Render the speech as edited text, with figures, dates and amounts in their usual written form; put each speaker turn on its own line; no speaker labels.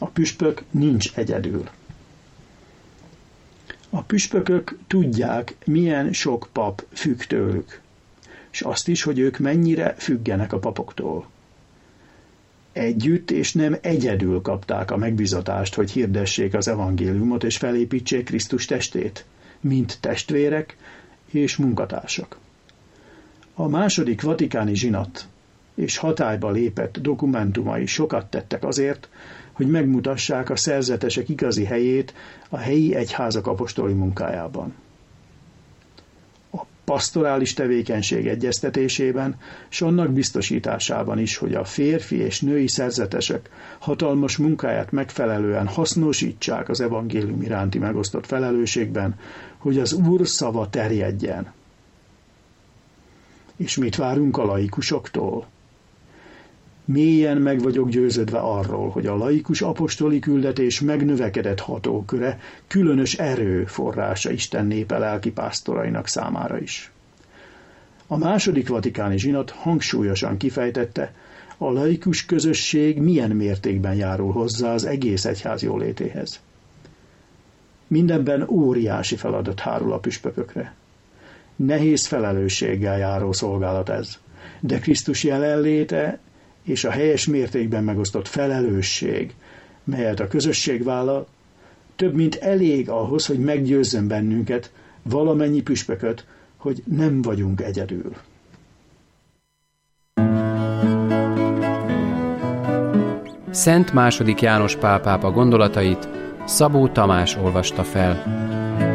A püspök nincs egyedül. A püspökök tudják, milyen sok pap függ tőlük, és azt is, hogy ők mennyire függenek a papoktól. Együtt és nem egyedül kapták a megbízatást, hogy hirdessék az evangéliumot és felépítsék Krisztus testét, mint testvérek és munkatársak. A második vatikáni zsinat és hatályba lépett dokumentumai sokat tettek azért, hogy megmutassák a szerzetesek igazi helyét a helyi egyházak apostoli munkájában. A pasztorális tevékenység egyeztetésében és annak biztosításában is, hogy a férfi és női szerzetesek hatalmas munkáját megfelelően hasznosítsák az evangélium iránti megosztott felelősségben, hogy az Úr szava terjedjen. És mit várunk a laikusoktól? Mélyen meg vagyok győződve arról, hogy a laikus apostoli küldetés megnövekedett hatóköre különös erő forrása Isten népe lelkipásztorainak számára is. A második vatikáni zsinat hangsúlyosan kifejtette, a laikus közösség milyen mértékben járul hozzá az egész egyház jólétéhez. Mindenben óriási feladat hárul a püspökökre. Nehéz felelősséggel járó szolgálat ez, de Krisztus jelenléte és a helyes mértékben megosztott felelősség, melyet a közösség vállal, több mint elég ahhoz, hogy meggyőzzön bennünket, valamennyi püspököt, hogy nem vagyunk egyedül.
Szent II. János Pál pápa gondolatait Szabó Tamás olvasta fel.